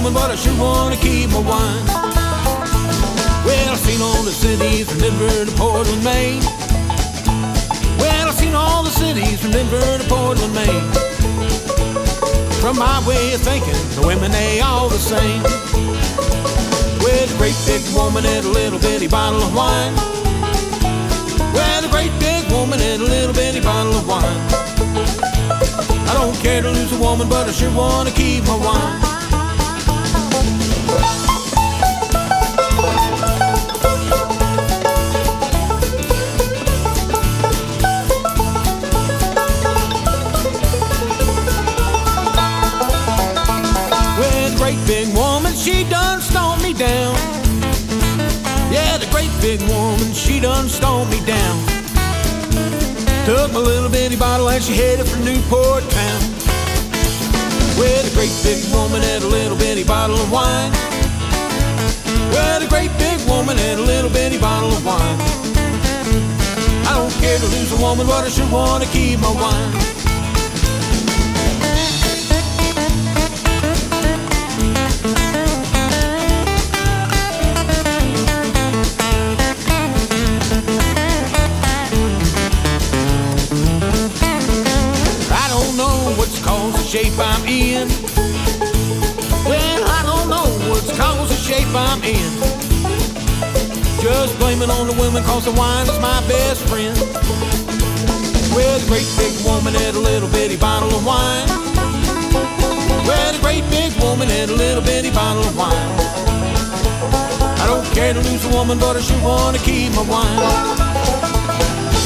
woman, but I sure wanna keep my wine. Well, I've seen all the cities from Denver to Portland, Maine. Well, I've seen all the cities from Denver to Portland, Maine. From my way of thinking, the women, they all the same. With a great big woman and a little bitty bottle of wine. With a great big woman and a little bitty bottle of wine. I don't care to lose a woman, but I sure wanna keep my wine. Great big woman, she done stoned me down. Yeah, the great big woman, she done stoned me down. Took my little bitty bottle and she headed for Newport town. With a great big woman and a little bitty bottle of wine. With a great big woman and a little bitty bottle of wine. I don't care to lose a woman, but I sure wanna keep my wine. Shape I'm in. Well, I don't know what's caused the shape I'm in. Just blame it on the women, cause the wine is my best friend. With a great big woman and a little bitty bottle of wine. With a great big woman and a little bitty bottle of wine. I don't care to lose a woman, but I sure wanna keep my wine.